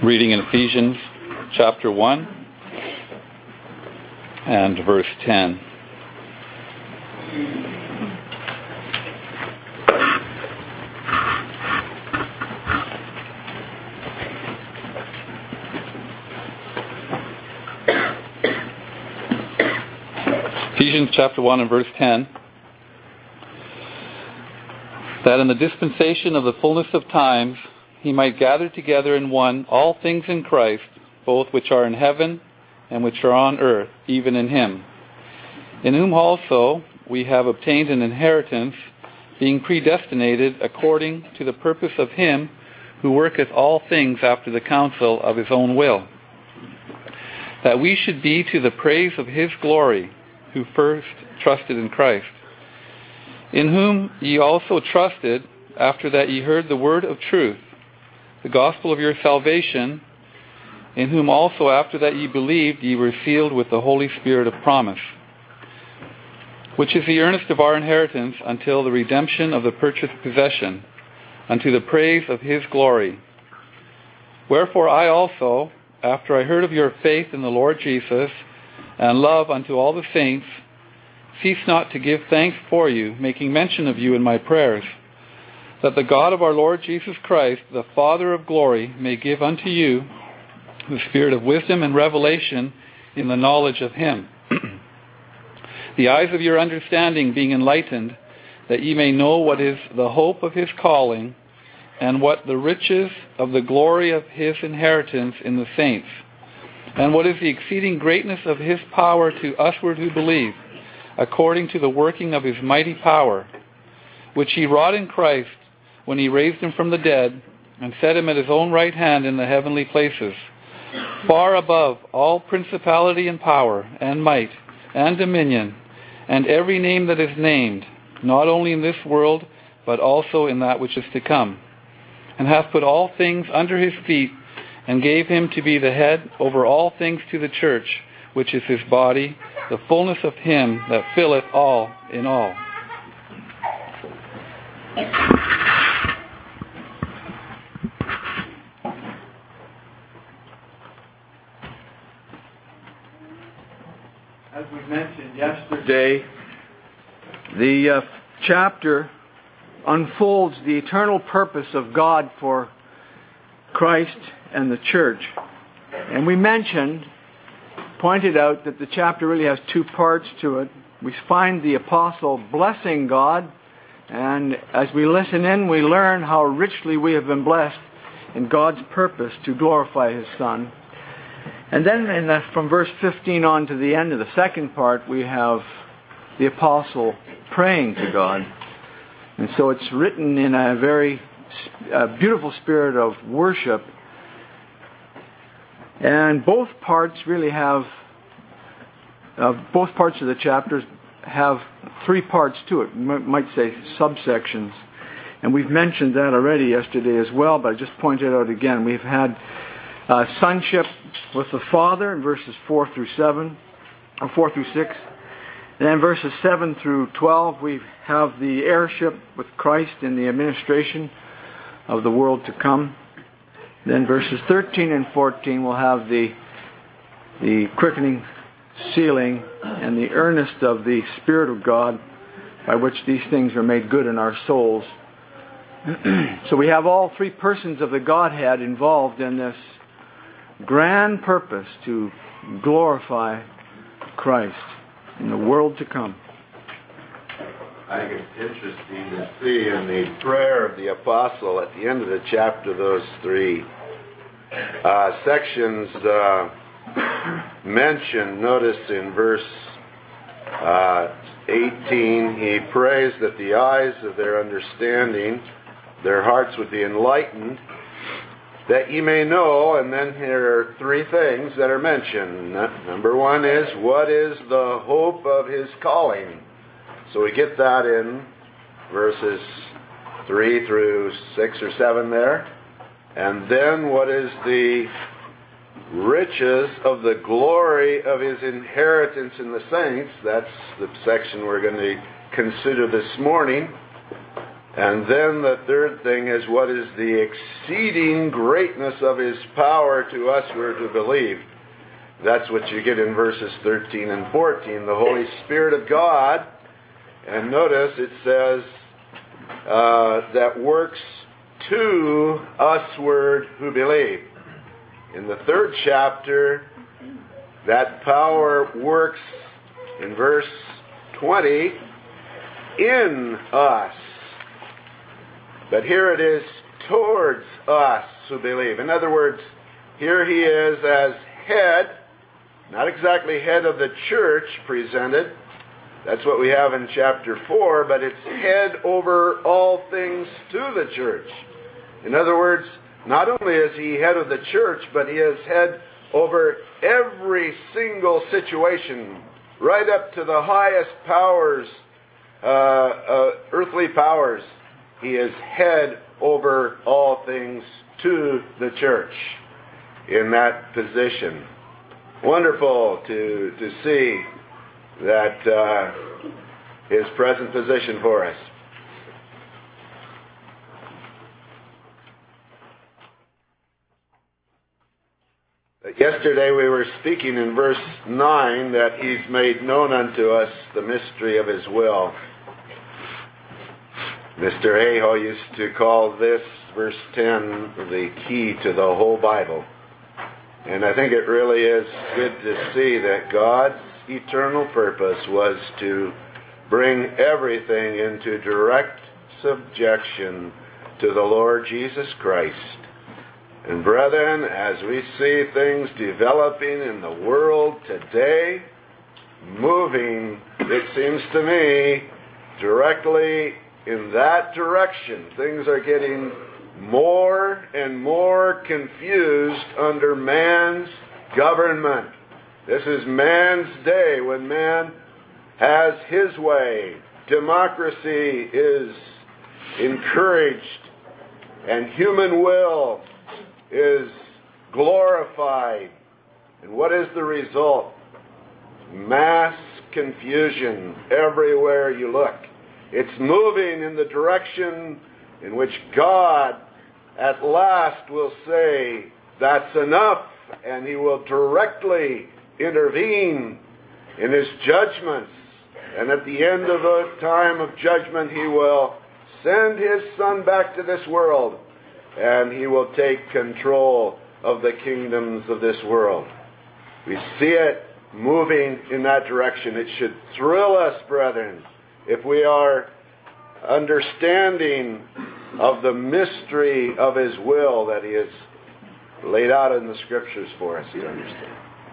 Reading in Ephesians chapter 1 and verse 10. Ephesians chapter 1 and verse 10. That in the dispensation of the fullness of times he might gather together in one all things in Christ, both which are in heaven and which are on earth, even in him. In whom also we have obtained an inheritance, being predestinated according to the purpose of him who worketh all things after the counsel of his own will, that we should be to the praise of his glory, who first trusted in Christ, in whom ye also trusted, after that ye heard the word of truth, the gospel of your salvation, in whom also after that ye believed ye were sealed with the Holy Spirit of promise, which is the earnest of our inheritance until the redemption of the purchased possession, unto the praise of his glory. Wherefore I also, after I heard of your faith in the Lord Jesus, and love unto all the saints, cease not to give thanks for you, making mention of you in my prayers, that the God of our Lord Jesus Christ, the Father of glory, may give unto you the spirit of wisdom and revelation in the knowledge of him, the eyes of your understanding being enlightened, that ye may know what is the hope of his calling, and what the riches of the glory of his inheritance in the saints, and what is the exceeding greatness of his power to usward who believe, according to the working of his mighty power, which he wrought in Christ, when he raised him from the dead, and set him at his own right hand in the heavenly places, far above all principality and power, and might, and dominion, and every name that is named, not only in this world, but also in that which is to come, and hath put all things under his feet, and gave him to be the head over all things to the church, which is his body, the fullness of him that filleth all in all. As we mentioned yesterday, the chapter unfolds the eternal purpose of God for Christ and the church. And we pointed out that the chapter really has two parts to it. We find the apostle blessing God, and as we listen in, we learn how richly we have been blessed in God's purpose to glorify his Son. And then from verse 15 on to the end of the second part, we have the apostle praying to God. And so it's written in a very beautiful spirit of worship. And both parts really have, both parts of the chapters have three parts to it. You might say subsections. And we've mentioned that already yesterday as well, but I just pointed out again. We've had sonship with the Father in verses 4 through 6. And then verses 7 through 12, we have the heirship with Christ in the administration of the world to come. Then verses 13 and 14 will have the quickening, sealing, and the earnest of the Spirit of God, by which these things are made good in our souls. So we have all three persons of the Godhead involved in this grand purpose to glorify Christ in the world to come. I think it's interesting to see in the prayer of the apostle at the end of the chapter those three sections mentioned. Notice in verse 18, he prays that the eyes of their understanding, their hearts would be enlightened, that ye may know, and then here are three things that are mentioned. Number one is, what is the hope of his calling? So we get that in verses 3 through 6 or 7 there. And then what is the riches of the glory of his inheritance in the saints? That's the section we're going to consider this morning. And then the third thing is, what is the exceeding greatness of His power to us who are to believe? That's what you get in verses 13 and 14. The Holy Spirit of God, and notice it says, that works to usward who believe. In the third chapter, that power works, in verse 20, in us. But here it is towards us who believe. In other words, here He is as head, not exactly head of the church presented. That's what we have in chapter 4, but it's head over all things to the church. In other words, not only is He head of the church, but He is head over every single situation, right up to the highest powers, earthly powers. He is head over all things to the church in that position. Wonderful to see that His present position for us. Yesterday we were speaking in verse 9 that He's made known unto us the mystery of His will. Mr. Aho used to call this, verse 10, the key to the whole Bible. And I think it really is good to see that God's eternal purpose was to bring everything into direct subjection to the Lord Jesus Christ. And brethren, as we see things developing in the world today, moving, it seems to me, directly in that direction. Things are getting more and more confused under man's government. This is man's day when man has his way. Democracy is encouraged and human will is glorified. And what is the result? Mass confusion everywhere you look. It's moving in the direction in which God at last will say, that's enough, and He will directly intervene in His judgments. And at the end of the time of judgment, He will send His Son back to this world, and He will take control of the kingdoms of this world. We see it moving in that direction. It should thrill us, brethren, if we are understanding of the mystery of His will that He has laid out in the Scriptures for us to understand.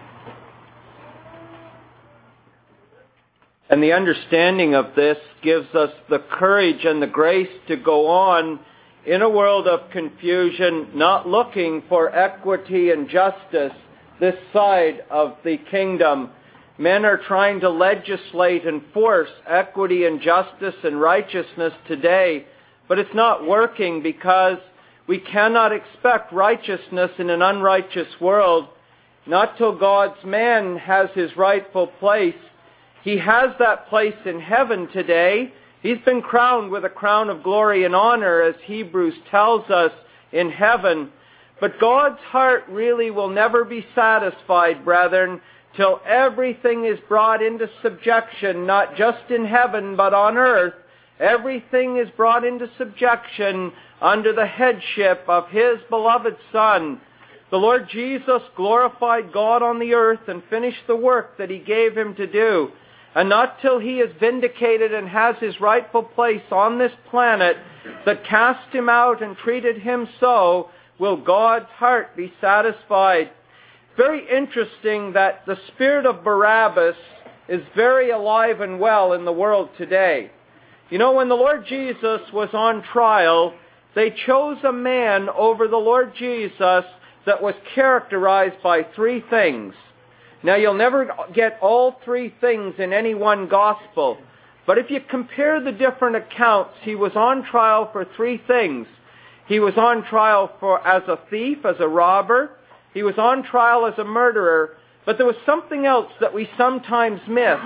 And the understanding of this gives us the courage and the grace to go on in a world of confusion, not looking for equity and justice this side of the kingdom. Men are trying to legislate and force equity and justice and righteousness today, but it's not working because we cannot expect righteousness in an unrighteous world, not till God's man has his rightful place. He has that place in heaven today. He's been crowned with a crown of glory and honor, as Hebrews tells us, in heaven. But God's heart really will never be satisfied, brethren, till everything is brought into subjection, not just in heaven, but on earth. Everything is brought into subjection under the headship of His beloved Son. The Lord Jesus glorified God on the earth and finished the work that He gave Him to do. And not till He is vindicated and has His rightful place on this planet that cast Him out and treated Him so, will God's heart be satisfied. Very interesting that the spirit of Barabbas is very alive and well in the world today. You know, when the Lord Jesus was on trial, they chose a man over the Lord Jesus that was characterized by three things. Now, you'll never get all three things in any one gospel, but if you compare the different accounts, He was on trial for three things. He was on trial as a thief, as a robber. He was on trial as a murderer, but there was something else that we sometimes miss,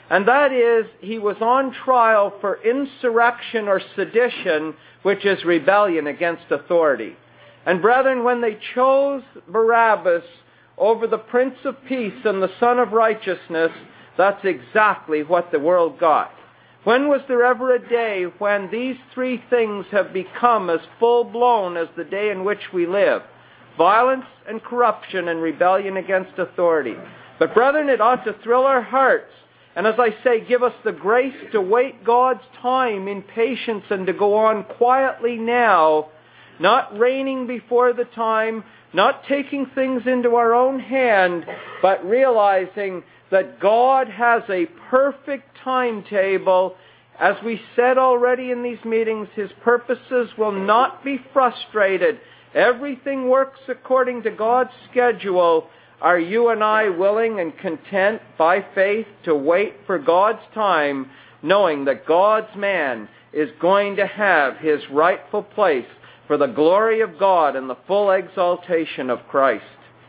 And that is, he was on trial for insurrection or sedition, which is rebellion against authority. And brethren, when they chose Barabbas over the Prince of Peace and the Son of Righteousness, that's exactly what the world got. When was there ever a day when these three things have become as full-blown as the day in which we live? Violence and corruption and rebellion against authority. But brethren, it ought to thrill our hearts. And as I say, give us the grace to wait God's time in patience and to go on quietly now, not reigning before the time, not taking things into our own hand, but realizing that God has a perfect timetable. As we said already in these meetings, His purposes will not be frustrated. Everything works according to God's schedule. Are you and I willing and content by faith to wait for God's time, knowing that God's man is going to have his rightful place for the glory of God and the full exaltation of Christ?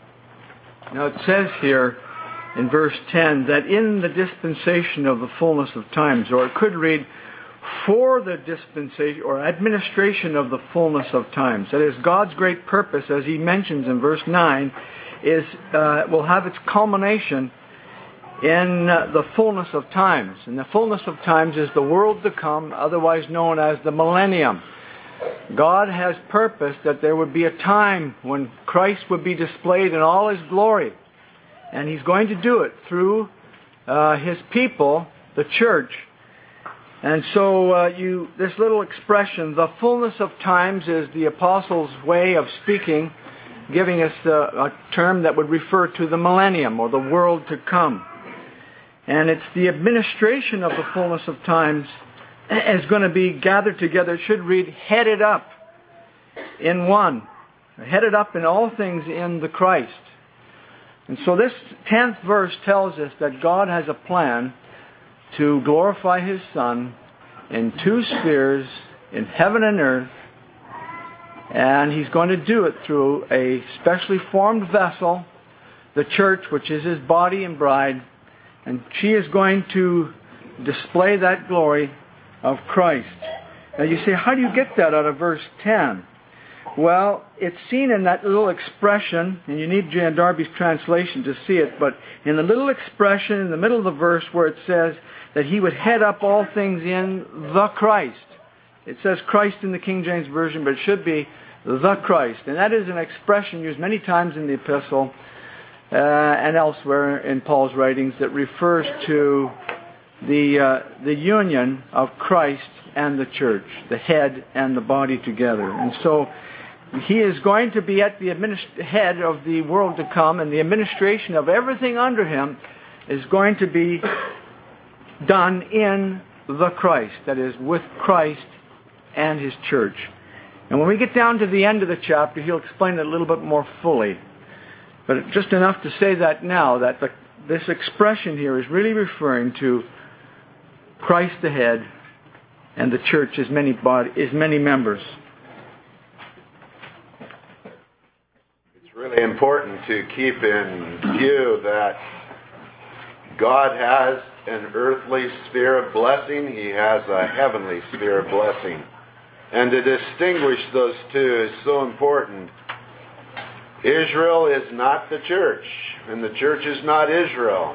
Now it says here in verse 10 that in the dispensation of the fullness of times, or it could read, for the dispensation or administration of the fullness of times. That is, God's great purpose, as he mentions in verse 9, will have its culmination in the fullness of times. And the fullness of times is the world to come, otherwise known as the millennium. God has purposed that there would be a time when Christ would be displayed in all His glory. And He's going to do it through His people, the church. And so this little expression, the fullness of times, is the apostles' way of speaking, giving us a term that would refer to the millennium or the world to come. And it's the administration of the fullness of times is going to be gathered together. It should read, headed up in one. Headed up in all things in the Christ. And so this 10th verse tells us that God has a plan to glorify His Son in two spheres, in heaven and earth. And He's going to do it through a specially formed vessel, the church, which is His body and bride. And she is going to display that glory of Christ. Now you say, how do you get that out of verse 10? Well, it's seen in that little expression, and you need Jan Darby's translation to see it, but in the little expression in the middle of the verse where it says that He would head up all things in the Christ. It says Christ in the King James Version, but it should be the Christ. And that is an expression used many times in the epistle and elsewhere in Paul's writings that refers to the union of Christ and the church, the head and the body together. And so He is going to be at the head of the world to come, and the administration of everything under Him is going to be done in the Christ, that is, with Christ and His church. And when we get down to the end of the chapter, he'll explain it a little bit more fully. But just enough to say that now, that this expression here is really referring to Christ the head and the church as many members. It's really important to keep in view that God has an earthly sphere of blessing. He has a heavenly sphere of blessing. And to distinguish those two is so important. Israel is not the church, and the church is not Israel.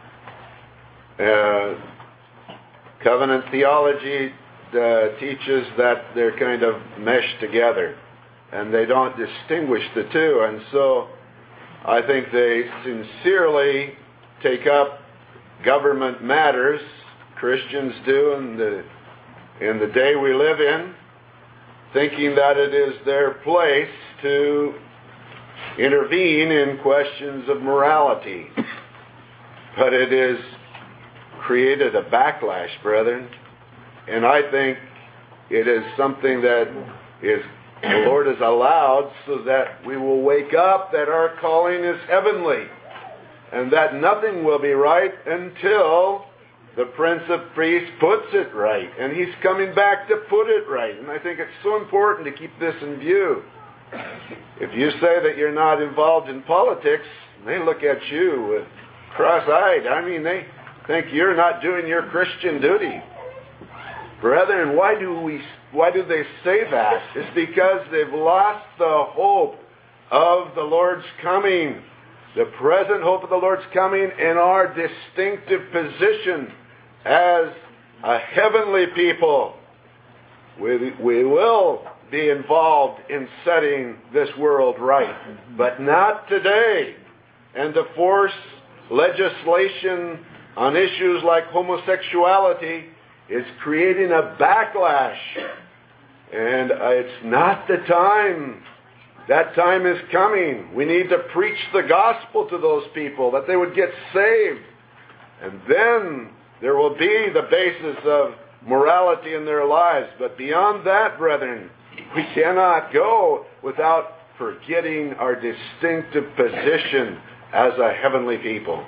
Covenant theology teaches that they're kind of meshed together, and they don't distinguish the two. And so I think they sincerely take up government matters, Christians do in the day we live in, thinking that it is their place to intervene in questions of morality. But it has created a backlash, brethren. And I think it is something that the Lord has allowed so that we will wake up that our calling is heavenly, and that nothing will be right until the Prince of Peace puts it right. And He's coming back to put it right. And I think it's so important to keep this in view. If you say that you're not involved in politics, they look at you with cross-eyed. I mean, think you're not doing your Christian duty. Brethren, why do they say that? It's because they've lost the hope of the Lord's coming. The present hope of the Lord's coming and our distinctive position as a heavenly people. We will be involved in setting this world right, but not today. And to force legislation on issues like homosexuality is creating a backlash. And it's not the time. That time is coming. We need to preach the gospel to those people, that they would get saved. And then there will be the basis of morality in their lives. But beyond that, brethren, we cannot go without forgetting our distinctive position as a heavenly people.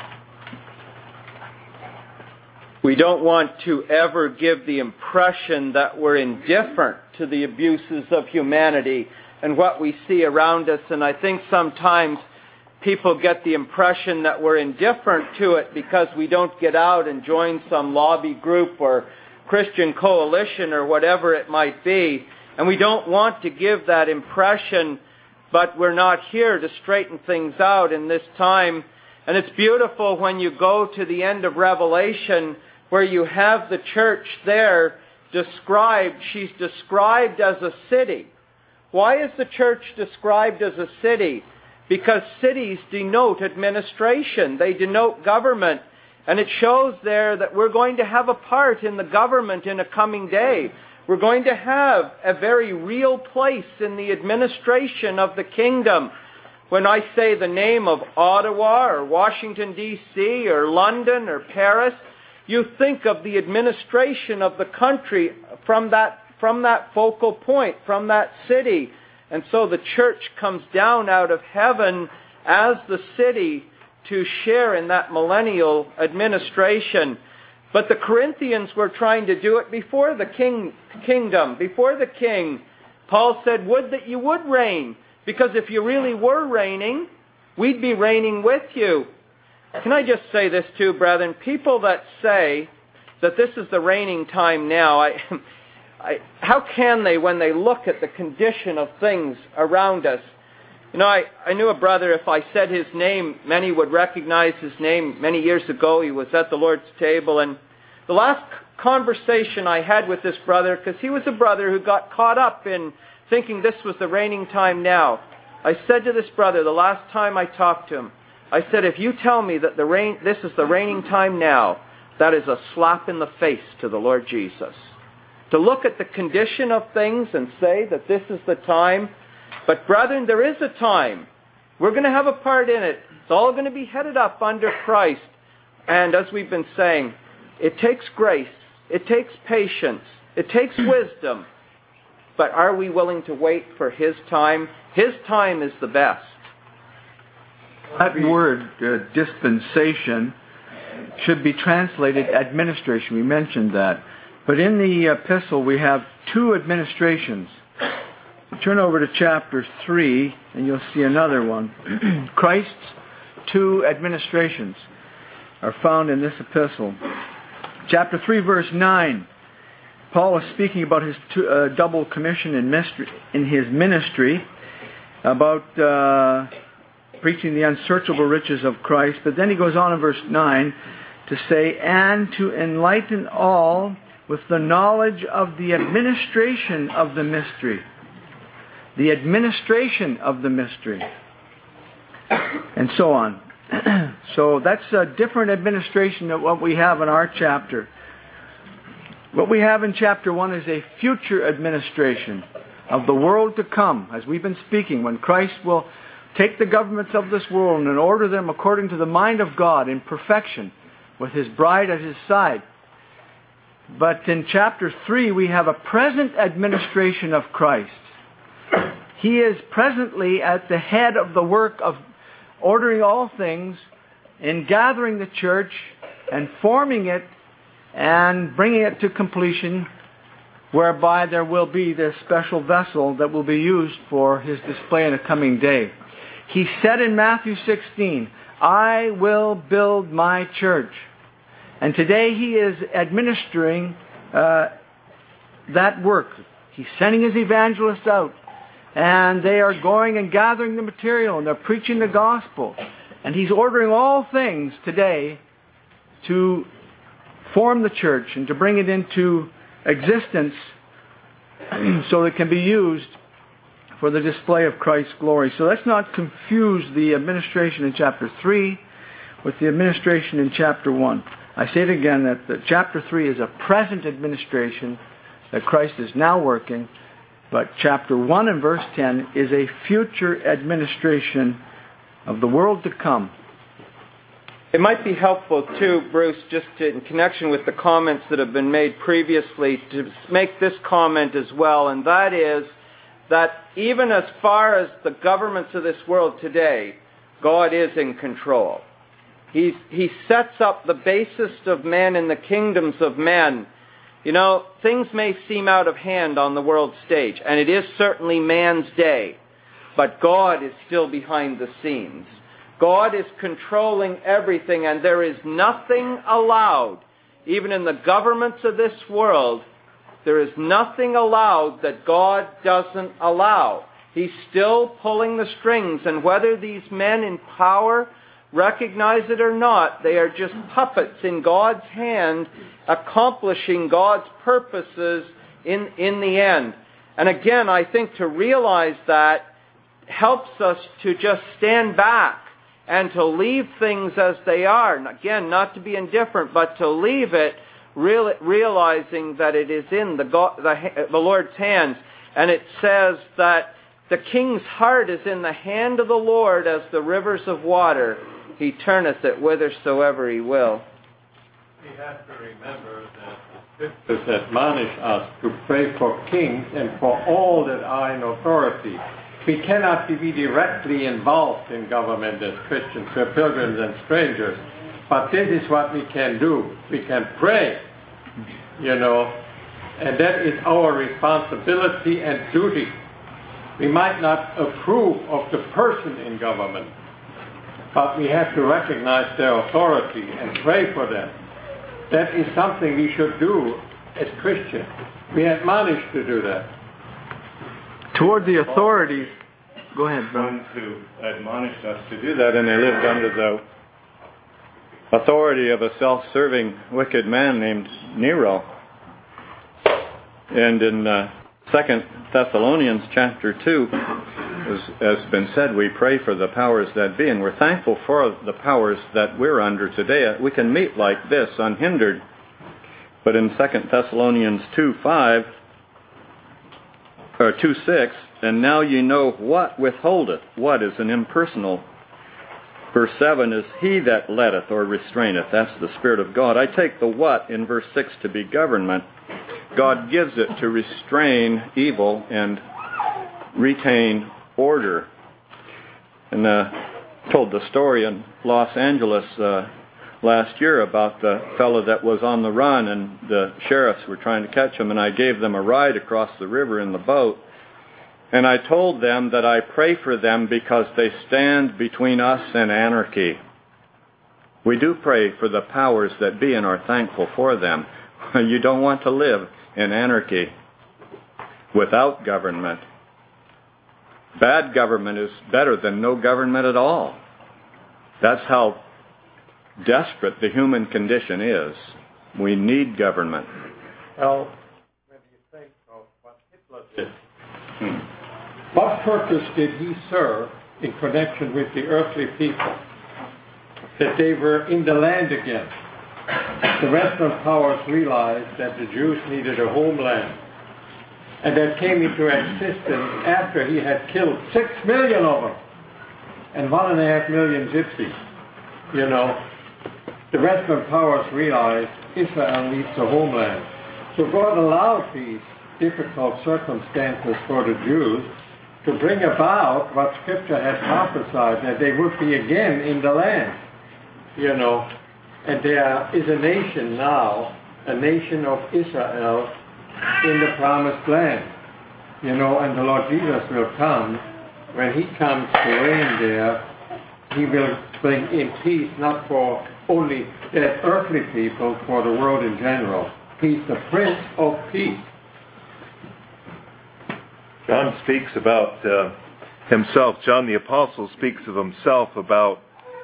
We don't want to ever give the impression that we're indifferent to the abuses of humanity and what we see around us. And I think sometimes people get the impression that we're indifferent to it because we don't get out and join some lobby group or Christian coalition or whatever it might be. And we don't want to give that impression, but we're not here to straighten things out in this time. And it's beautiful when you go to the end of Revelation where you have the church there described. She's described as a city. Why is the church described as a city? Because cities denote administration. They denote government. And it shows there that we're going to have a part in the government in a coming day. We're going to have a very real place in the administration of the kingdom. When I say the name of Ottawa or Washington, D.C. or London or Paris, you think of the administration of the country from that focal point, from that city. And so the church comes down out of heaven as the city to share in that millennial administration. But the Corinthians were trying to do it before the kingdom, before the king. Paul said, would that you would reign, because if you really were reigning, we'd be reigning with you. Can I just say this too, brethren? People that say that this is the reigning time now, how can they when they look at the condition of things around us? You know, I knew a brother, if I said his name, many would recognize his name. Many years ago, he was at the Lord's table. And the last conversation I had with this brother, because he was a brother who got caught up in thinking this was the reigning time now. I said to this brother, the last time I talked to him, I said, if you tell me that this is the reigning time now, that is a slap in the face to the Lord Jesus. To look at the condition of things and say that this is the time. But brethren, there is a time. We're going to have a part in it. It's all going to be headed up under Christ. And as we've been saying, it takes grace. It takes patience. It takes wisdom. But are we willing to wait for His time? His time is the best. That word, dispensation, should be translated administration. We mentioned that. But in the epistle, we have two administrations. Turn over to chapter 3, and you'll see another one. Christ's two administrations are found in this epistle. Chapter 3, verse 9. Paul is speaking about his double commission in his ministry, about preaching the unsearchable riches of Christ. But then he goes on in verse 9 to say, and to enlighten all with the knowledge of the administration of the mystery. The administration of the mystery. And so on. So that's a different administration than what we have in our chapter. What we have in chapter 1 is a future administration of the world to come, as we've been speaking, when Christ will take the governments of this world and order them according to the mind of God in perfection, with His bride at His side. But in chapter 3, we have a present administration of Christ. He is presently at the head of the work of ordering all things, in gathering the church and forming it and bringing it to completion, whereby there will be this special vessel that will be used for His display in a coming day. He said in Matthew 16, I will build my church. And today he is administering that work. He's sending his evangelists out. And they are going and gathering the material, and they're preaching the gospel. And he's ordering all things today to form the church and to bring it into existence so it can be used for the display of Christ's glory. So let's not confuse the administration in chapter 3 with the administration in chapter 1. I say it again that chapter 3 is a present administration that Christ is now working, but chapter 1 and verse 10 is a future administration of the world to come. It might be helpful too, Bruce, just in connection with the comments that have been made previously, to make this comment as well, and that is that even as far as the governments of this world today, God is in control. He sets up the basest of men in the kingdoms of men. You know, things may seem out of hand on the world stage, and it is certainly man's day, but God is still behind the scenes. God is controlling everything, and there is nothing allowed, even in the governments of this world, there is nothing allowed that God doesn't allow. He's still pulling the strings, and whether these men in power recognize it or not, they are just puppets in God's hand, accomplishing God's purposes in the end. And again, I think to realize that helps us to just stand back and to leave things as they are. And again, not to be indifferent, but to leave it, realizing that it is in the Lord's hands. And it says that the king's heart is in the hand of the Lord as the rivers of water. He turneth it whithersoever he will. We have to remember that the Scriptures admonish us to pray for kings and for all that are in authority. We cannot be directly involved in government as Christians. We're pilgrims and strangers. But this is what we can do. We can pray, and that is our responsibility and duty. We might not approve of the person in government, but we have to recognize their authority and pray for them. That is something we should do as Christians. We are admonished to do that. Toward the authorities, go ahead, brother. Ones who admonished us to do that, and they lived under the authority of a self-serving, wicked man named Nero. And in 2 Thessalonians chapter 2, as has been said, we pray for the powers that be, and we're thankful for the powers that we're under today. We can meet like this unhindered. But in 2 Thessalonians 2:5, or 2:6, and now ye know what withholdeth. What is an impersonal. Verse 7 is he that letteth or restraineth. That's the Spirit of God. I take the what in verse 6 to be government. God gives it to restrain evil and retain order. And told the story in Los Angeles last year about the fellow that was on the run, and the sheriffs were trying to catch him, and I gave them a ride across the river in the boat. And I told them that I pray for them because they stand between us and anarchy. We do pray for the powers that be and are thankful for them. You don't want to live in anarchy without government. Bad government is better than no government at all. That's how desperate the human condition is. We need government. Well, when you think of what Hitler did, what purpose did he serve in connection with the earthly people? That they were in the land again. The Western powers realized that the Jews needed a homeland. And that came into existence after he had killed 6 million of them and 1.5 million gypsies. The Western powers realized Israel needs a homeland. So God allowed these difficult circumstances for the Jews to bring about what Scripture had prophesied, that they would be again in the land. And there is a nation now, a nation of Israel in the promised land. And the Lord Jesus will come. When he comes to reign there, he will bring in peace, not for only earthly people, for the world in general. He's the Prince of Peace. John speaks about himself. John the Apostle speaks of himself about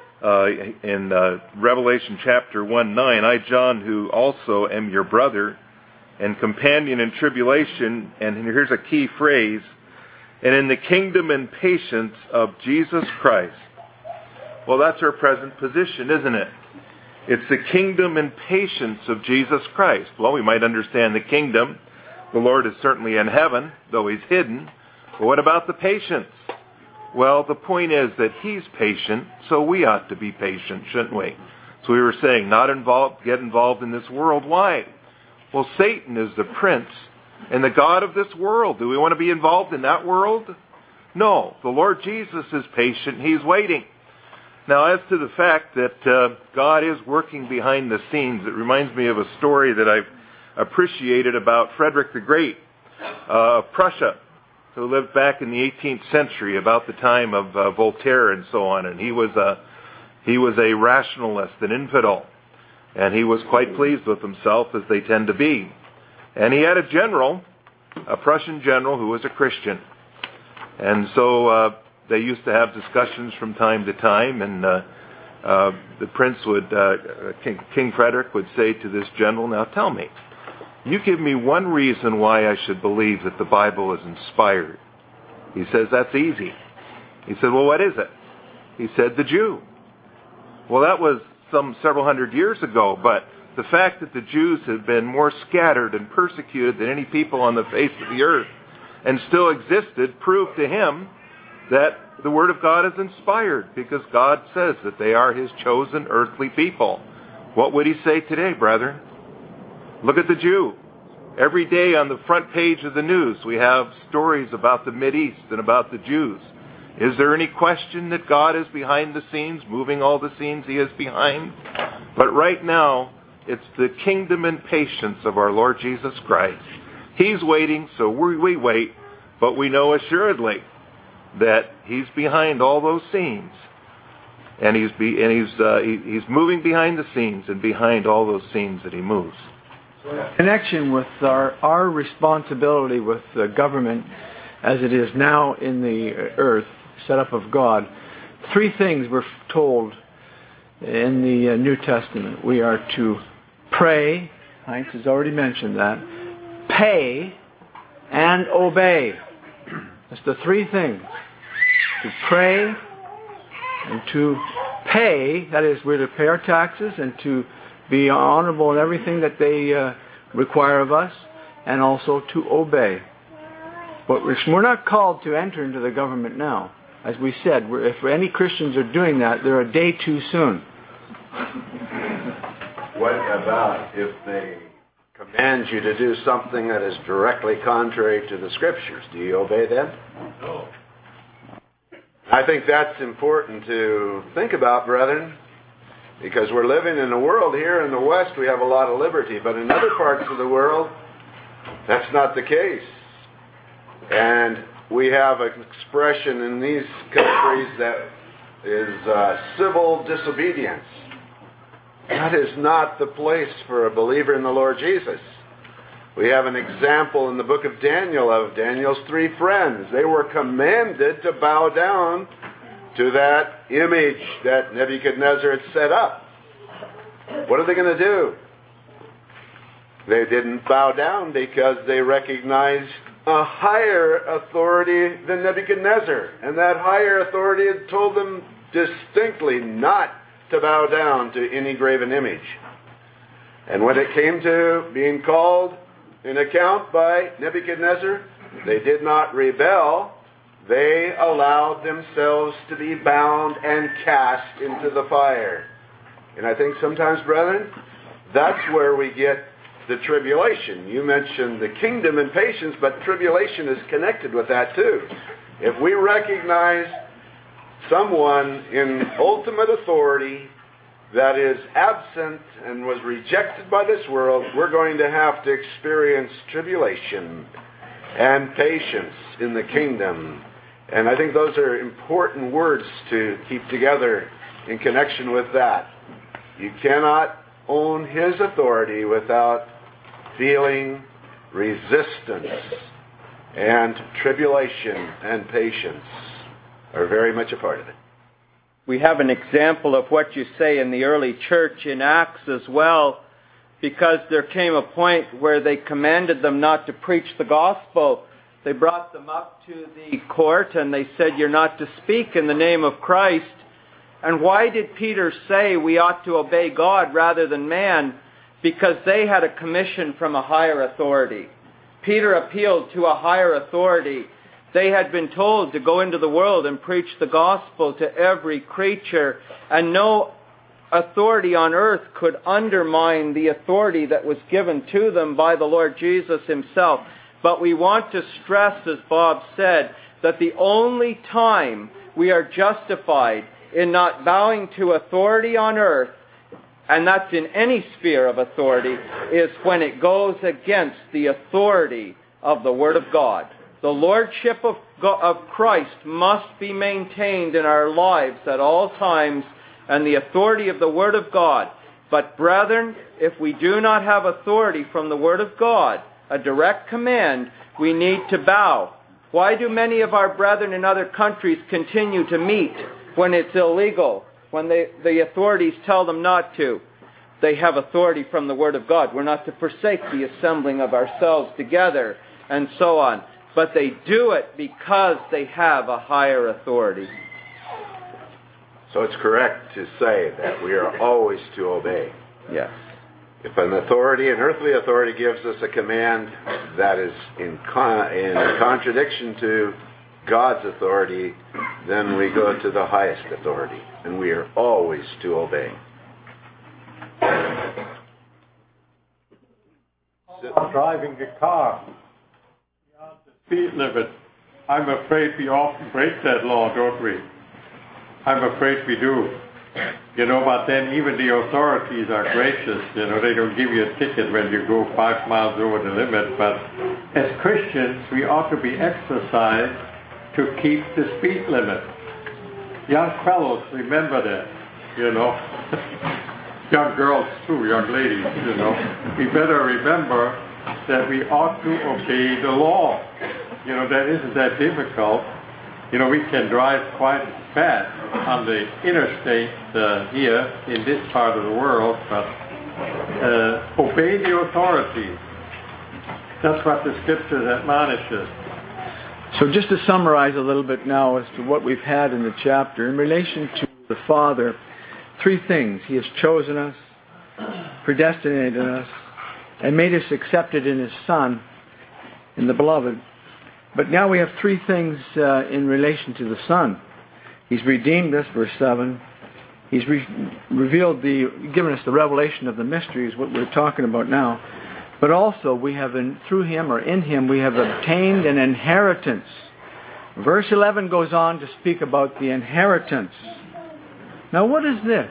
in Revelation chapter 1:9, I, John, who also am your brother and companion in tribulation, and here's a key phrase, and in the kingdom and patience of Jesus Christ. Well, that's our present position, isn't it? It's the kingdom and patience of Jesus Christ. Well, we might understand the kingdom. The Lord is certainly in heaven, though He's hidden. But what about the patience? Well, the point is that He's patient, so we ought to be patient, shouldn't we? So we were saying, get involved in this world. Why? Well, Satan is the prince and the god of this world. Do we want to be involved in that world? No. The Lord Jesus is patient. He's waiting. Now, as to the fact that God is working behind the scenes, it reminds me of a story that I've appreciated about Frederick the Great of Prussia, who lived back in the 18th century, about the time of Voltaire and so on. And he was a rationalist, an infidel. And he was quite pleased with himself, as they tend to be. And he had a general, a Prussian general, who was a Christian. And so they used to have discussions from time to time, and the prince would, King Frederick would say to this general, now tell me, you give me one reason why I should believe that the Bible is inspired. He says, that's easy. He said, well, what is it? He said, the Jew. Well, that was some several hundred years ago, but the fact that the Jews have been more scattered and persecuted than any people on the face of the earth and still existed proved to him that the Word of God is inspired, because God says that they are His chosen earthly people. What would He say today, brethren? Look at the Jew. Every day on the front page of the news we have stories about the Mideast and about the Jews. Is there any question that God is behind the scenes, moving all the scenes He is behind? But right now, it's the kingdom and patience of our Lord Jesus Christ. He's waiting, so we wait, but we know assuredly that He's behind all those scenes. And He's moving behind the scenes and behind all those scenes that He moves. In connection with our responsibility with the government as it is now in the earth, set up of God, three things we're told in the New Testament. We are to pray, Heinz has already mentioned that, pay, and obey. That's the three things. To pray and to pay, that is, we're to pay our taxes and to be honorable in everything that they require of us, and also to obey. But we're not called to enter into the government now. As we said, if any Christians are doing that, they're a day too soon. What about if they command you to do something that is directly contrary to the Scriptures? Do you obey them? No. I think that's important to think about, brethren, because we're living in a world here in the West, we have a lot of liberty, but in other parts of the world, that's not the case. And we have an expression in these countries that is civil disobedience. That is not the place for a believer in the Lord Jesus. We have an example in the book of Daniel of Daniel's three friends. They were commanded to bow down to that image that Nebuchadnezzar had set up. What are they going to do? They didn't bow down because they recognized a higher authority than Nebuchadnezzar. And that higher authority had told them distinctly not to bow down to any graven image. And when it came to being called in account by Nebuchadnezzar, they did not rebel. They allowed themselves to be bound and cast into the fire. And I think sometimes, brethren, that's where we get the tribulation. You mentioned the kingdom and patience, but tribulation is connected with that too. If we recognize someone in ultimate authority that is absent and was rejected by this world, we're going to have to experience tribulation and patience in the kingdom. And I think those are important words to keep together in connection with that. You cannot own His authority without feeling resistance, and tribulation and patience are very much a part of it. We have an example of what you say in the early church in Acts as well, because there came a point where they commanded them not to preach the gospel. They brought them up to the court and they said, "You're not to speak in the name of Christ." And why did Peter say we ought to obey God rather than man? Because they had a commission from a higher authority. Peter appealed to a higher authority. They had been told to go into the world and preach the gospel to every creature, and no authority on earth could undermine the authority that was given to them by the Lord Jesus Himself. But we want to stress, as Bob said, that the only time we are justified in not bowing to authority on earth, and that's in any sphere of authority, is when it goes against the authority of the Word of God. The Lordship of Christ must be maintained in our lives at all times, and the authority of the Word of God. But brethren, if we do not have authority from the Word of God, a direct command, we need to bow. Why do many of our brethren in other countries continue to meet when it's illegal, when the authorities tell them not to? They have authority from the Word of God. We're not to forsake the assembling of ourselves together, and so on. But they do it because they have a higher authority. So it's correct to say that we are always to obey. Yes. If an authority, an earthly authority, gives us a command that is in contradiction to God's authority, then we go to the highest authority, and we are always to obey. I'm driving the car beyond the speed limit. I'm afraid we often break that law, don't we? I'm afraid we do. But then even the authorities are gracious. They don't give you a ticket when you go 5 miles over the limit. But as Christians, we ought to be exercised to keep the speed limit. Young fellows, remember that, Young girls too, young ladies, We better remember that we ought to obey the law. That isn't that difficult. We can drive quite fast on the interstate here in this part of the world, but obey the authorities. That's what the Scriptures admonishes. So just to summarize a little bit now as to what we've had in the chapter, in relation to the Father, 3 things. He has chosen us, predestinated us, and made us accepted in His Son, in the Beloved. But now we have 3 things in relation to the Son. He's redeemed us, verse 7. He's revealed given us the revelation of the mysteries, what we're talking about now. But also we have, through Him or in Him, we have obtained an inheritance. Verse 11 goes on to speak about the inheritance. Now what is this?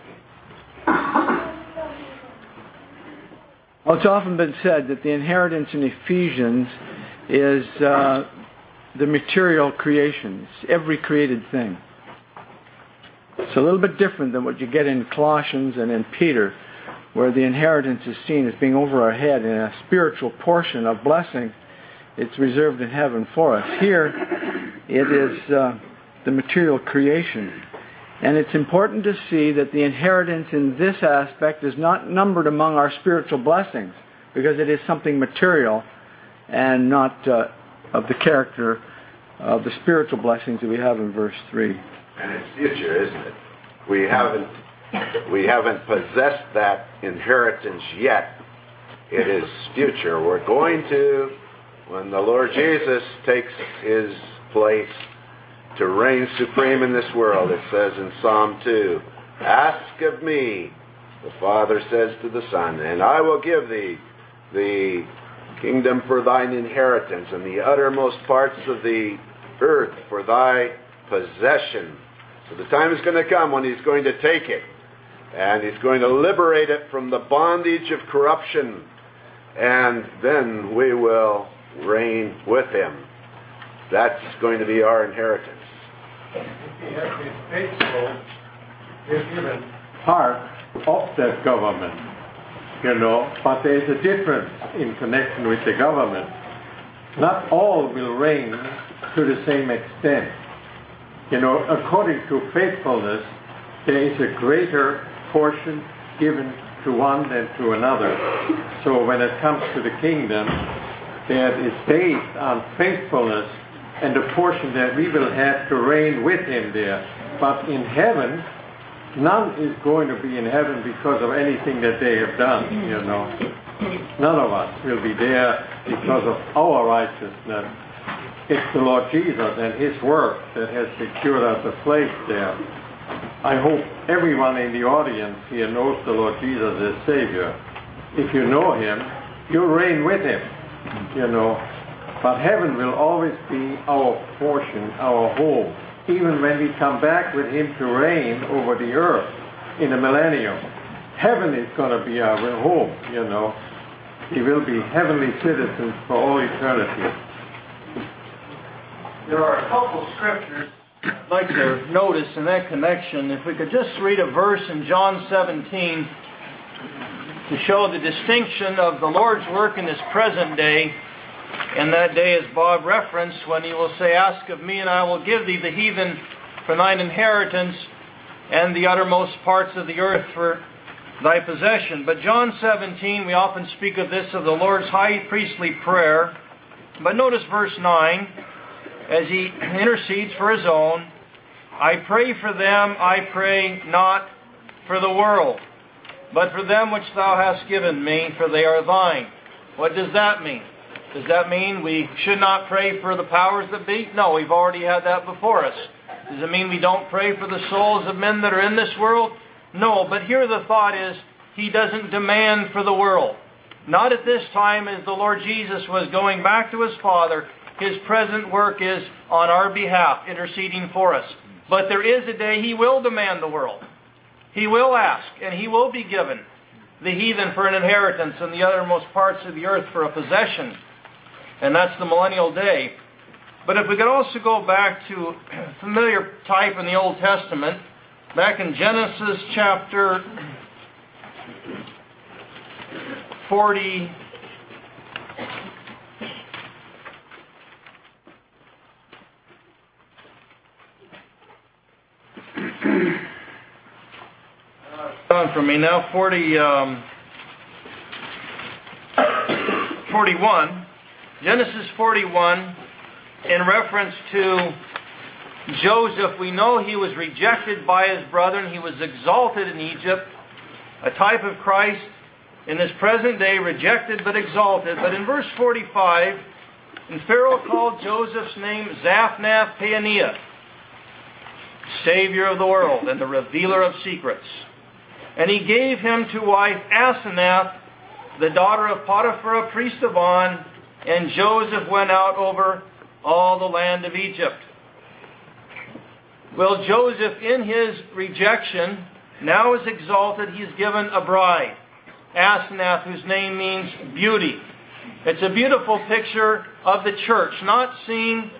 Well, it's often been said that the inheritance in Ephesians is the material creation. It's every created thing. It's a little bit different than what you get in Colossians and in Peter, where the inheritance is seen as being over our head in a spiritual portion of blessing. It's reserved in heaven for us. Here, it is the material creation. And it's important to see that the inheritance in this aspect is not numbered among our spiritual blessings, because it is something material and not of the character of the spiritual blessings that we have in verse 3. And it's future, isn't it? We haven't possessed that inheritance yet. It is future. We're going to, when the Lord Jesus takes His place to reign supreme in this world. It says in Psalm 2, "Ask of me," the Father says to the Son, "and I will give thee the kingdom for thine inheritance, and the uttermost parts of the earth for thy possession." So the time is going to come when He's going to take it, and He's going to liberate it from the bondage of corruption, and then we will reign with Him. That's going to be our inheritance. If He has been faithful, He's given part of that government, but there is a difference in connection with the government. Not all will reign to the same extent. According to faithfulness, there is a greater portion given to one than to another. So when it comes to the kingdom, that is based on faithfulness and the portion that we will have to reign with him there. But in heaven, none is going to be in heaven because of anything that they have done, None of us will be there because of our righteousness. It's the Lord Jesus and his work that has secured us a place there. I hope everyone in the audience here knows the Lord Jesus as Savior. If you know him, you'll reign with him, But heaven will always be our portion, our home, even when we come back with him to reign over the earth in the millennium. Heaven is going to be our home, We will be heavenly citizens for all eternity. There are a couple scriptures I'd like to notice in that connection. If we could just read a verse in John 17 to show the distinction of the Lord's work in this present day. And that day, as Bob referenced, when he will say, "Ask of me, and I will give thee the heathen for thine inheritance, and the uttermost parts of the earth for thy possession." But John 17, we often speak of this, of the Lord's high priestly prayer. But notice verse 9, as he intercedes for his own, "I pray for them, I pray not for the world, but for them which thou hast given me, for they are thine." What does that mean? Does that mean we should not pray for the powers that be? No, we've already had that before us. Does it mean we don't pray for the souls of men that are in this world? No, but here the thought is, he doesn't demand for the world. Not at this time, as the Lord Jesus was going back to his Father. His present work is on our behalf, interceding for us. But there is a day he will demand the world. He will ask, and he will be given the heathen for an inheritance and the uttermost parts of the earth for a possession. And that's the millennial day. But if we could also go back to a familiar type in the Old Testament, back in Genesis chapter 40. On for me now, 41. Genesis 41, in reference to Joseph, we know he was rejected by his brethren. He was exalted in Egypt, a type of Christ in this present day, rejected but exalted. But in verse 45, and Pharaoh called Joseph's name Zaphnath-Paaneah, Savior of the world and the revealer of secrets. And he gave him to wife Asenath, the daughter of Potiphar, a priest of On, and Joseph went out over all the land of Egypt. Well, Joseph, in his rejection, now is exalted. He's given a bride, Asenath, whose name means beauty. It's a beautiful picture of the church, not seen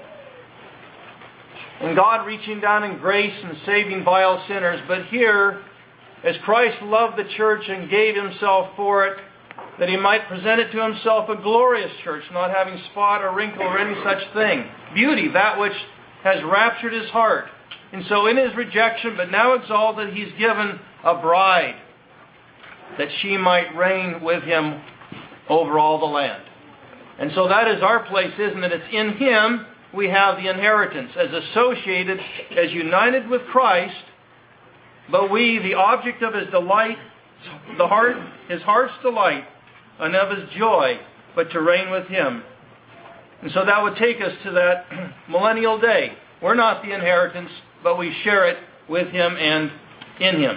in God reaching down in grace and saving vile sinners, but here, as Christ loved the church and gave himself for it, that he might present it to himself a glorious church, not having spot or wrinkle or any such thing. Beauty, that which has raptured his heart. And so in his rejection, but now exalted, he's given a bride, that she might reign with him over all the land. And so that is our place, isn't it? It's in him we have the inheritance, as associated, as united with Christ, but we, the object of his delight, his heart's delight, and of his joy, but to reign with him. And so that would take us to that millennial day. We're not the inheritance, but we share it with him and in him.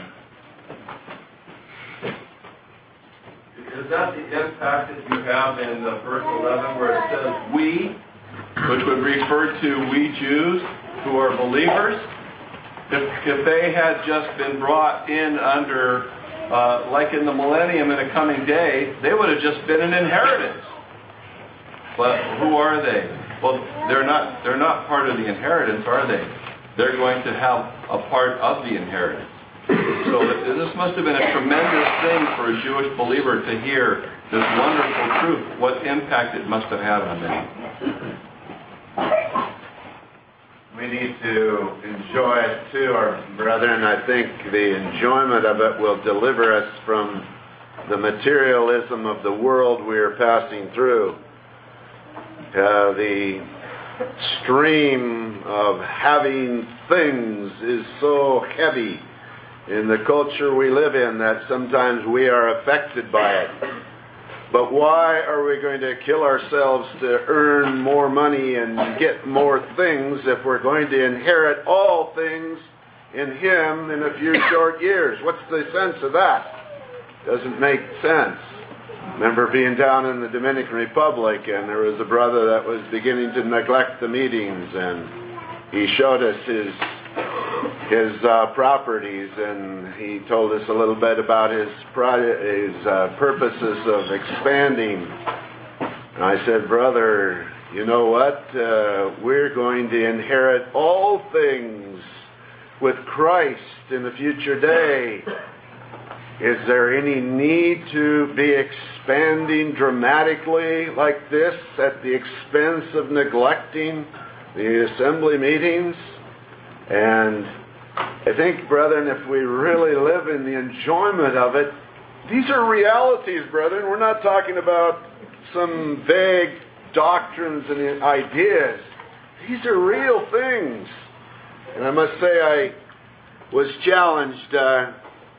Is that the impact that you have in verse 11 where it says we, which would refer to we Jews who are believers? If they had just been brought in under, like in the millennium in a coming day, they would have just been an inheritance. But who are they? Well, they're not part of the inheritance, are they? They're going to have a part of the inheritance. So this must have been a tremendous thing for a Jewish believer to hear this wonderful truth. What impact it must have had on them. We need to enjoy it too, our brethren. I think the enjoyment of it will deliver us from the materialism of the world we are passing through. The stream of having things is so heavy in the culture we live in that sometimes we are affected by it. But why are we going to kill ourselves to earn more money and get more things if we're going to inherit all things in Him in a few short years? What's the sense of that? Doesn't make sense. Remember being down in the Dominican Republic, and there was a brother that was beginning to neglect the meetings, and he showed us his properties, and he told us a little bit about his purposes of expanding. And I said, brother, you know what? We're going to inherit all things with Christ in the future day. Is there any need to be expanding dramatically like this at the expense of neglecting the assembly meetings? And I think, brethren, if we really live in the enjoyment of it, these are realities, brethren. We're not talking about some vague doctrines and ideas. These are real things. And I must say I was challenged.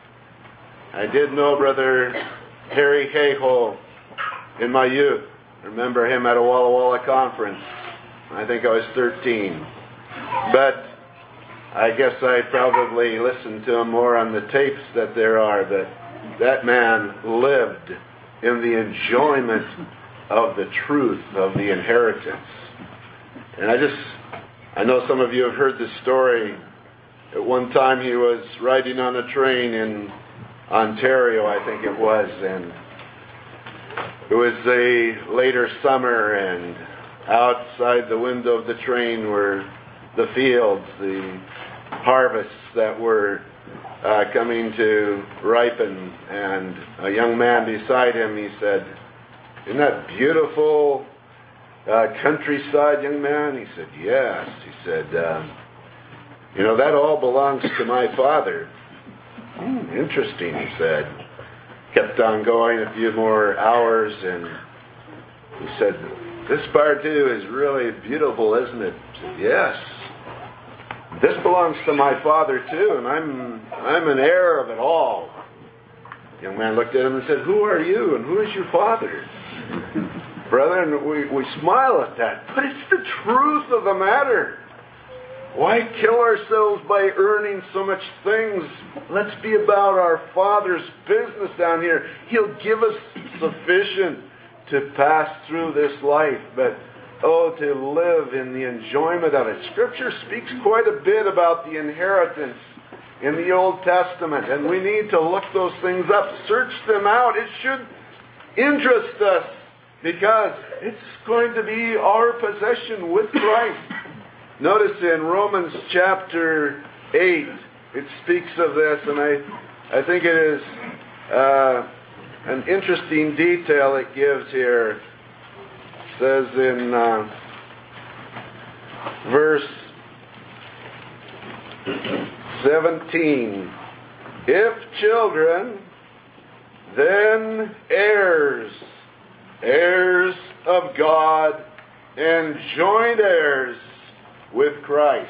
I did know Brother Harry Cahill in my youth. I remember him at a Walla Walla conference. I think I was 13. But I guess I probably listened to him more on the tapes that there are. But that man lived in the enjoyment of the truth of the inheritance. And I know some of you have heard this story. At one time he was riding on a train in Ontario, I think it was, and it was a later summer, and outside the window of the train were the fields, the harvests that were coming to ripen, and a young man beside him, he said, "Isn't that beautiful countryside, young man?" He said, "Yes." He said, that all belongs to my father." Interesting, he said. Kept on going a few more hours, and he said, "This part too is really beautiful, isn't it?" He said, "Yes. This belongs to my father too, and I'm an heir of it all." The young man looked at him and said, "Who are you, and who is your father?" Brethren, we smile at that, but it's the truth of the matter. Why kill ourselves by earning so much things? Let's be about our Father's business down here. He'll give us sufficient to pass through this life, but to live in the enjoyment of it. Scripture speaks quite a bit about the inheritance in the Old Testament, and we need to look those things up, search them out. It should interest us because it's going to be our possession with Christ. Notice in Romans chapter 8, it speaks of this, and I think it is an interesting detail it gives here. It says in verse 17, "If children, then heirs, heirs of God, and joint heirs with Christ."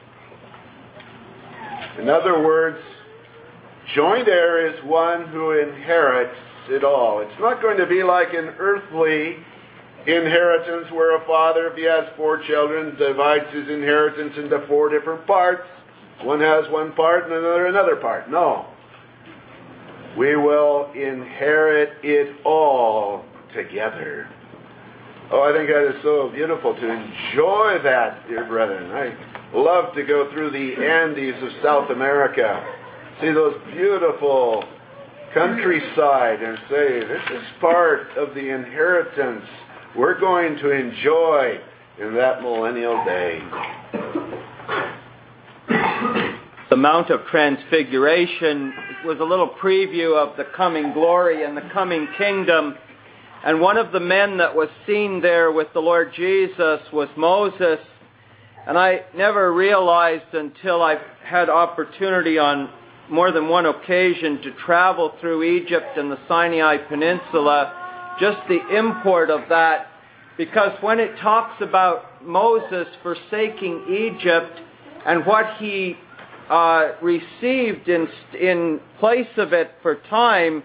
In other words, joint heir is one who inherits it all. It's not going to be like an earthly inheritance where a father, if he has 4 children, divides his inheritance into 4 different parts. One has one part and another part. No. We will inherit it all together. Oh, I think that is so beautiful to enjoy that, dear brethren. I love to go through the Andes of South America, see those beautiful countryside, and say, this is part of the inheritance we're going to enjoy in that millennial day. The Mount of Transfiguration was a little preview of the coming glory and the coming kingdom. And one of the men that was seen there with the Lord Jesus was Moses. And I never realized until I had opportunity on more than one occasion to travel through Egypt and the Sinai Peninsula, just the import of that. Because when it talks about Moses forsaking Egypt and what he received in place of it for time,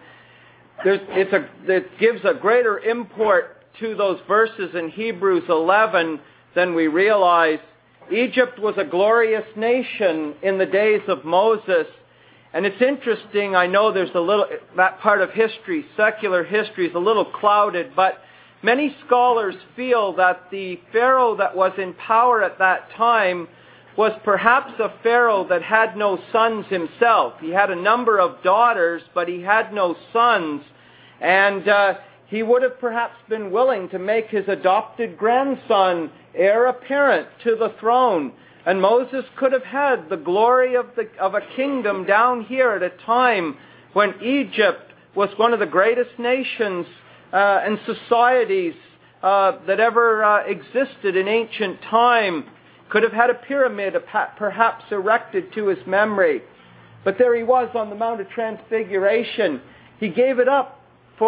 it gives a greater import to those verses in Hebrews 11 than we realize. Egypt was a glorious nation in the days of Moses. And it's interesting, I know there's that part of history, secular history, is a little clouded, but many scholars feel that the Pharaoh that was in power at that time was perhaps a Pharaoh that had no sons himself. He had a number of daughters, but he had no sons. And he would have perhaps been willing to make his adopted grandson heir apparent to the throne. And Moses could have had the glory of a kingdom down here at a time when Egypt was one of the greatest nations and societies that ever existed in ancient time. Could have had a pyramid perhaps erected to his memory. But there he was on the Mount of Transfiguration. He gave it up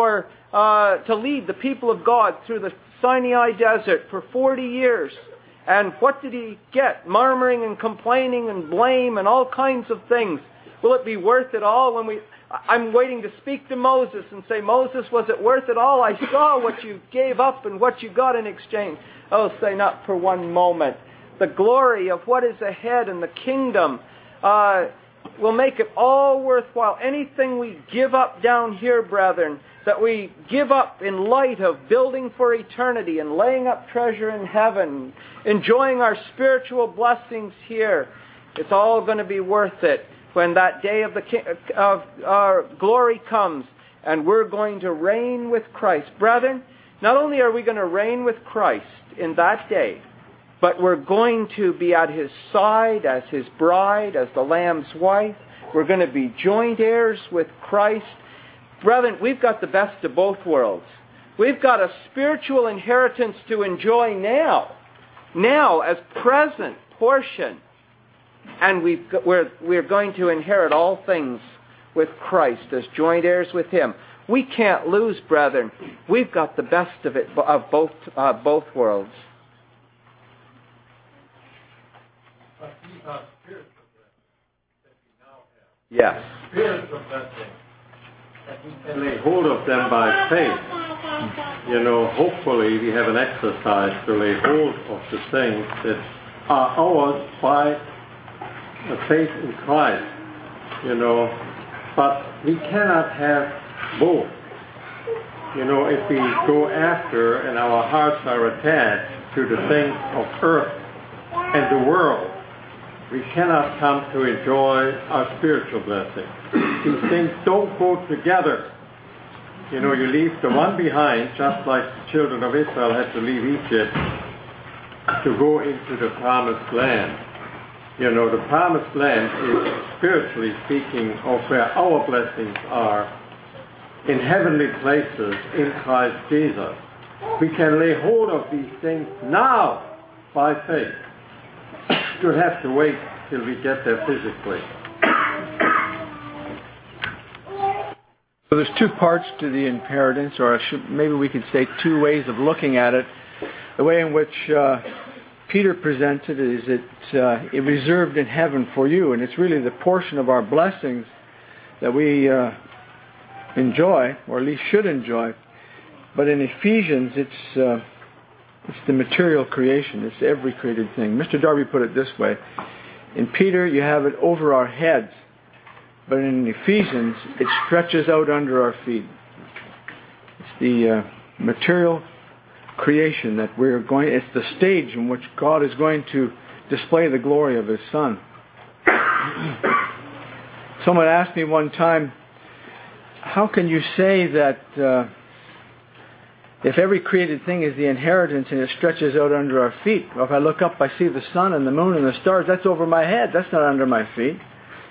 to lead the people of God through the Sinai desert for 40 years. And what did he get? Murmuring and complaining and blame and all kinds of things. Will it be worth it all? I'm waiting to speak to Moses and say, Moses, was it worth it all? I saw what you gave up and what you got in exchange. Oh, say not for one moment. The glory of what is ahead in the kingdom will make it all worthwhile. Anything we give up down here, brethren, that we give up in light of building for eternity and laying up treasure in heaven, enjoying our spiritual blessings here, it's all going to be worth it when that day of our glory comes and we're going to reign with Christ. Brethren, not only are we going to reign with Christ in that day, but we're going to be at His side as His bride, as the Lamb's wife. We're going to be joint heirs with Christ. Brethren, we've got the best of both worlds. We've got a spiritual inheritance to enjoy now as present portion. And we're going to inherit all things with Christ as joint heirs with Him. We can't lose, brethren. We've got the best of it, of both worlds. But these are spiritual blessings that we now have. Yes. Spiritual blessings. That we can lay hold of them by faith. Hopefully we have an exercise to lay hold of the things that are ours by faith in Christ. But we cannot have both. If we go after and our hearts are attached to the things of earth and the world, we cannot come to enjoy our spiritual blessing. These things don't go together. You leave the one behind, just like the children of Israel had to leave Egypt to go into the promised land. The promised land is, spiritually speaking, of where our blessings are, in heavenly places in Christ Jesus. We can lay hold of these things now by faith. We'll have to wait till we get there physically. So there's two parts to the inheritance, or maybe we could say two ways of looking at it. The way in which Peter presents it is it's reserved in heaven for you, and it's really the portion of our blessings that we enjoy, or at least should enjoy. But in Ephesians, it's the material creation. It's every created thing. Mr. Darby put it this way. In Peter, you have it over our heads. But in Ephesians, it stretches out under our feet. It's the material creation that it's the stage in which God is going to display the glory of His Son. Someone asked me one time, how can you say that if every created thing is the inheritance and it stretches out under our feet? Well, if I look up, I see the sun and the moon and the stars. That's over my head. That's not under my feet.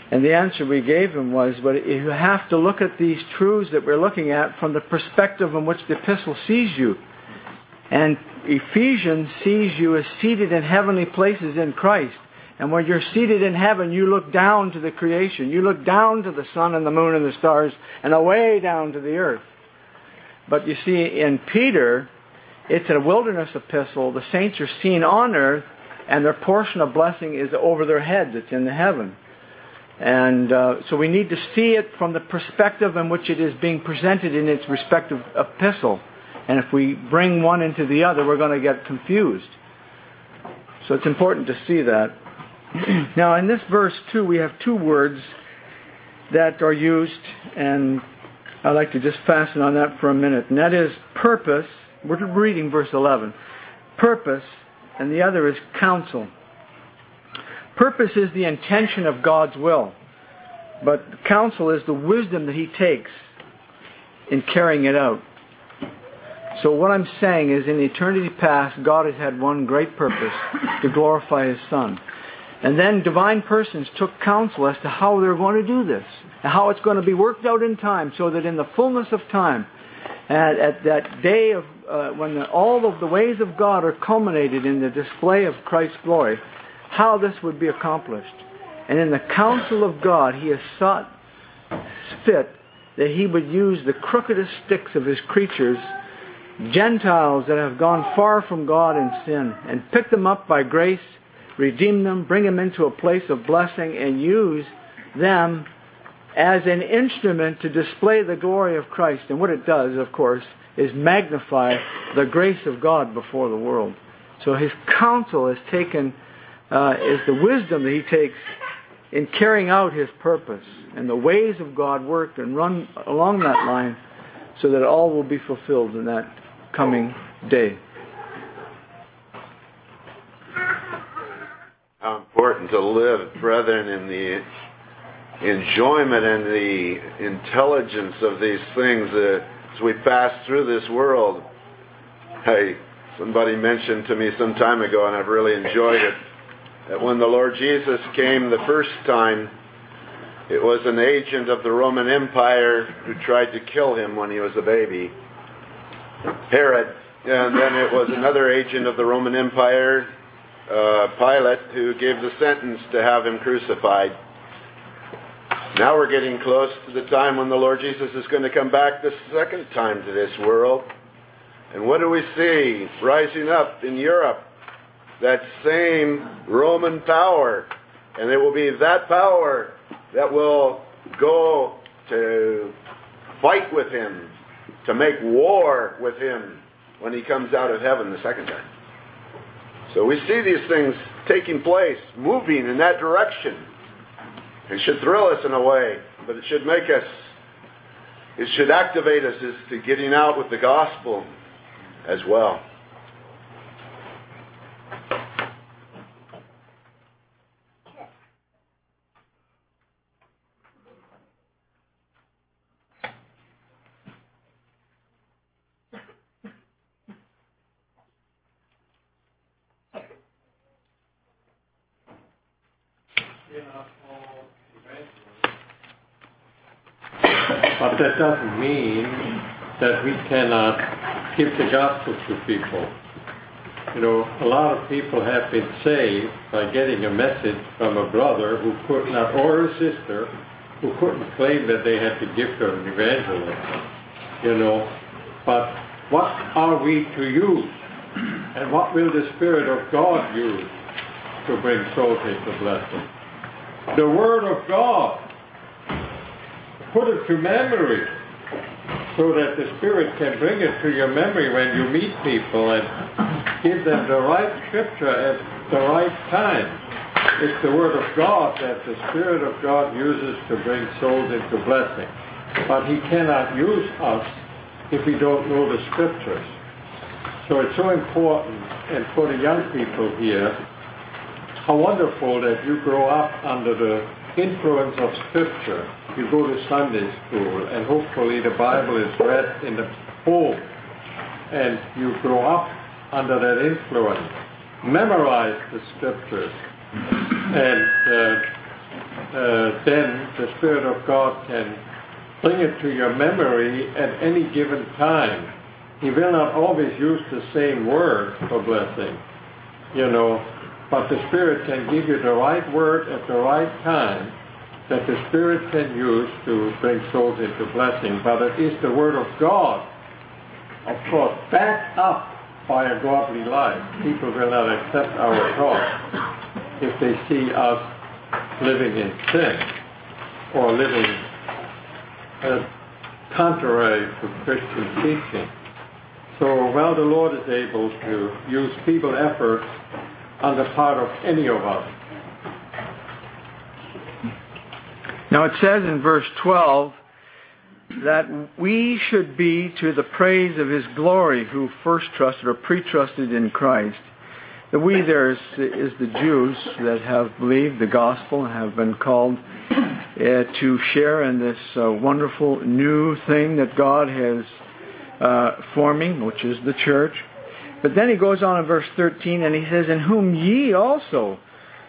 And the answer we gave him was, but you have to look at these truths that we're looking at from the perspective in which the epistle sees you. And Ephesians sees you as seated in heavenly places in Christ. And when you're seated in heaven, you look down to the creation. You look down to the sun and the moon and the stars and away down to the earth. But you see, in Peter, it's a wilderness epistle. The saints are seen on earth, and their portion of blessing is over their heads. It's in the heaven. And so we need to see it from the perspective in which it is being presented in its respective epistle. And if we bring one into the other, we're going to get confused. So it's important to see that. Now, in this verse, too, we have two words that are used, and I'd like to just fasten on that for a minute. And that is purpose. We're reading verse 11. Purpose, and the other is counsel. Purpose is the intention of God's will, but counsel is the wisdom that He takes in carrying it out. So what I'm saying is, in eternity past, God has had one great purpose, to glorify His Son. And then divine persons took counsel as to how they're going to do this, and how it's going to be worked out in time, so that in the fullness of time, at that day of when all of the ways of God are culminated in the display of Christ's glory, how this would be accomplished. And in the counsel of God, He has sought fit that He would use the crookedest sticks of His creatures, Gentiles that have gone far from God in sin, and pick them up by grace, redeem them, bring them into a place of blessing, and use them as an instrument to display the glory of Christ. And what it does, of course, is magnify the grace of God before the world. So His counsel is taken, is the wisdom that He takes in carrying out His purpose. And the ways of God work and run along that line so that all will be fulfilled in that coming day. How important to live, brethren, in the enjoyment and the intelligence of these things as we pass through this world. Hey, somebody mentioned to me some time ago, and I've really enjoyed it, that when the Lord Jesus came the first time, it was an agent of the Roman Empire who tried to kill Him when He was a baby, Herod. And then it was another agent of the Roman Empire, Pilate, who gave the sentence to have Him crucified. Now we're getting close to the time when the Lord Jesus is going to come back the second time to this world. And what do we see rising up in Europe? That same Roman power. And it will be that power that will go to fight with Him, to make war with Him when He comes out of heaven the second time. So we see these things taking place, moving in that direction. It should thrill us in a way, but it should make us, it should activate us as to getting out with the gospel as well. But that doesn't mean that we cannot give the gospel to people. You know, a lot of people have been saved by getting a message from a brother who could not, or a sister who couldn't claim that they had the gift of an evangelist. You know, but what are we to use? And what will the Spirit of God use to bring souls into blessing? The Word of God. Put it to memory so that the Spirit can bring it to your memory when you meet people and give them the right scripture at the right time. It's the Word of God that the Spirit of God uses to bring souls into blessing. But He cannot use us if we don't know the Scriptures. So it's so important, and for the young people here, how wonderful that you grow up under the influence of Scripture. You go to Sunday school, and hopefully the Bible is read in the home, and you grow up under that influence. Memorize the Scriptures, and then the Spirit of God can bring it to your memory at any given time. He will not always use the same word for blessing, but the Spirit can give you the right word at the right time that the Spirit can use to bring souls into blessing. But it is the Word of God, of course, backed up by a godly life. People will not accept our talk if they see us living in sin or living contrary to Christian teaching. So while the Lord is able to use feeble efforts on the part of any of us. Now it says in verse 12 that we should be to the praise of His glory who first trusted or pre-trusted in Christ. The we there is the Jews that have believed the gospel and have been called to share in this wonderful new thing that God has forming, which is the church. But then he goes on in verse 13 and he says, in whom ye also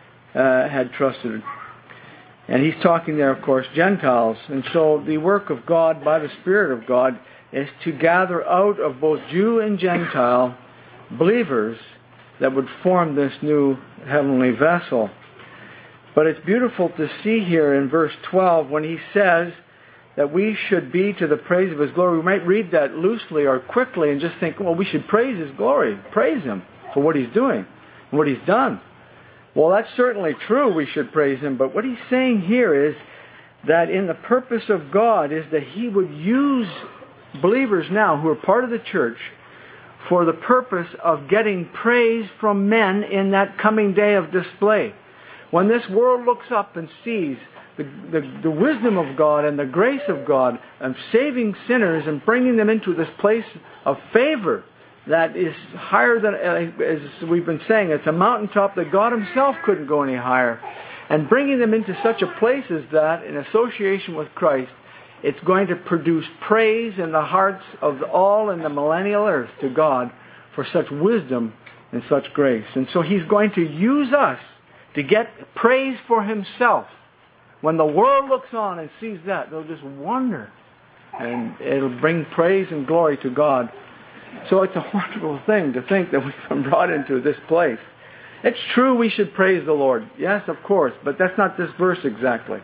had trusted. And he's talking there, of course, Gentiles. And so the work of God by the Spirit of God is to gather out of both Jew and Gentile believers that would form this new heavenly vessel. But it's beautiful to see here in verse 12 when he says that we should be to the praise of His glory. We might read that loosely or quickly and just think, well, we should praise His glory, praise Him for what He's doing and what He's done. Well, that's certainly true, we should praise Him, but what he's saying here is that in the purpose of God is that He would use believers now who are part of the church for the purpose of getting praise from men in that coming day of display. When this world looks up and sees the wisdom of God and the grace of God and saving sinners and bringing them into this place of favor that is higher than, as we've been saying, it's a mountaintop that God Himself couldn't go any higher. And bringing them into such a place as that, in association with Christ, it's going to produce praise in the hearts of all in the millennial earth to God for such wisdom and such grace. And so He's going to use us to get praise for Himself. When the world looks on and sees that, they'll just wonder. And it'll bring praise and glory to God. So it's a wonderful thing to think that we've been brought into this place. It's true we should praise the Lord. Yes, of course, but that's not this verse exactly.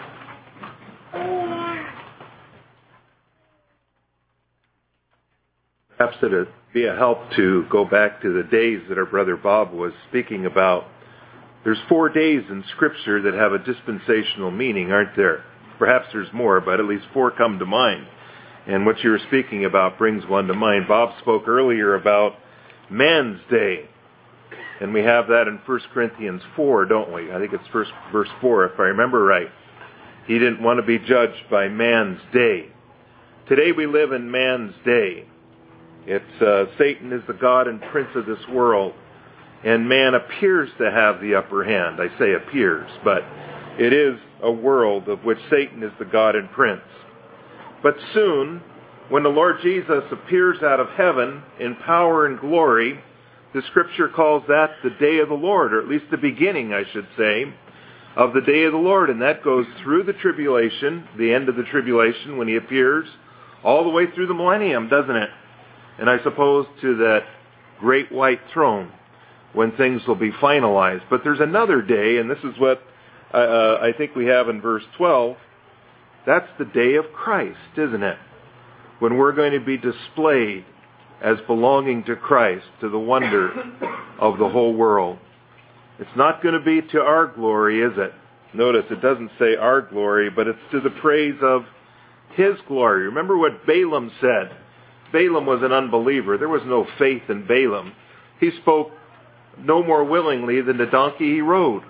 Perhaps it would be a help to go back to the days that our brother Bob was speaking about. There's 4 days in Scripture that have a dispensational meaning, aren't there? Perhaps there's more, but at least 4 come to mind. And what you were speaking about brings one to mind. Bob spoke earlier about Man's Day. And we have that in 1 Corinthians 4, don't we? I think it's verse 4, if I remember right. He didn't want to be judged by man's day. Today we live in man's day. It's Satan is the god and prince of this world. And man appears to have the upper hand. I say appears, but it is a world of which Satan is the god and prince. But soon, when the Lord Jesus appears out of heaven in power and glory, the Scripture calls that the day of the Lord, or at least the beginning, I should say, of the day of the Lord. And that goes through the tribulation, the end of the tribulation when He appears, all the way through the millennium, doesn't it? And I suppose to that great white throne when things will be finalized. But there's another day, and this is what I think we have in verse 12. That's the day of Christ, isn't it? When we're going to be displayed as belonging to Christ, to the wonder of the whole world. It's not going to be to our glory, is it? Notice it doesn't say our glory, but it's to the praise of His glory. Remember what Balaam said. Balaam was an unbeliever. There was no faith in Balaam. He spoke no more willingly than the donkey he rode.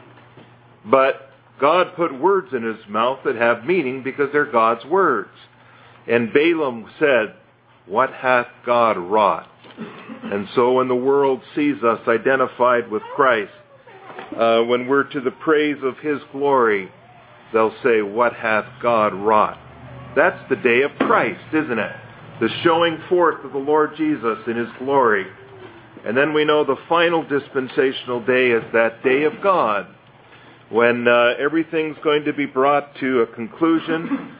But God put words in his mouth that have meaning because they're God's words. And Balaam said, "What hath God wrought?" And so when the world sees us identified with Christ, when we're to the praise of His glory, they'll say, "What hath God wrought?" That's the day of Christ, isn't it? The showing forth of the Lord Jesus in His glory. And then we know the final dispensational day is that day of God, when everything's going to be brought to a conclusion.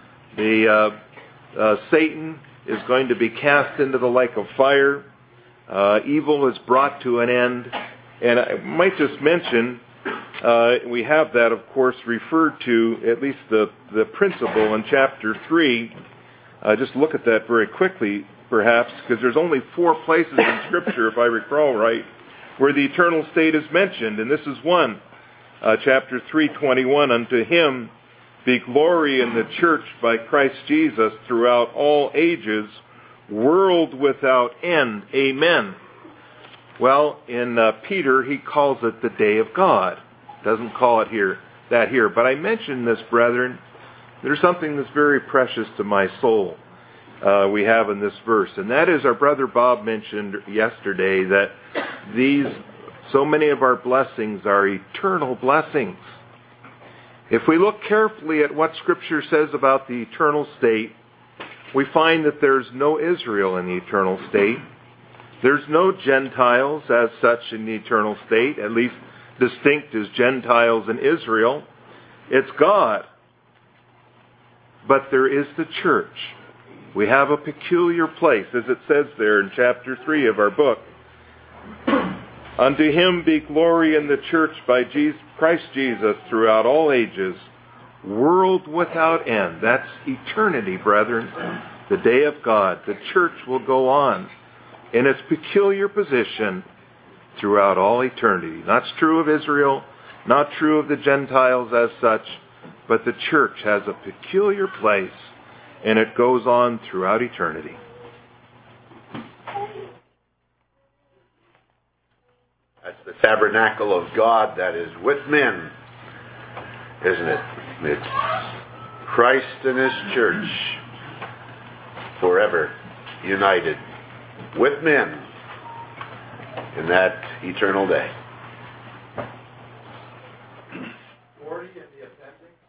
Satan is going to be cast into the lake of fire. Evil is brought to an end. And I might just mention, we have that, of course, referred to, at least the principle in chapter 3. Just look at that very quickly, perhaps, because there's only 4 places in Scripture, if I recall right, where the eternal state is mentioned, and this is one. Chapter 3:21, unto him be glory in the church by Christ Jesus throughout all ages, world without end. Amen. Well, in Peter, he calls it the day of God. Doesn't call it that here. But I mention this, brethren. There's something that's very precious to my soul we have in this verse. And that is, our brother Bob mentioned yesterday that so many of our blessings are eternal blessings. If we look carefully at what Scripture says about the eternal state, we find that there's no Israel in the eternal state. There's no Gentiles as such in the eternal state, at least distinct as Gentiles and Israel. It's God. But there is the church. We have a peculiar place, as it says there in chapter 3 of our book. Unto him be glory in the church by Christ Jesus throughout all ages, world without end. That's eternity, brethren. The day of God. The church will go on in its peculiar position throughout all eternity. That's true of Israel, not true of the Gentiles as such, but the church has a peculiar place, and it goes on throughout eternity. That's the tabernacle of God that is with men, isn't it? It's Christ and His church forever united with men in that eternal day. 40 in the appendix.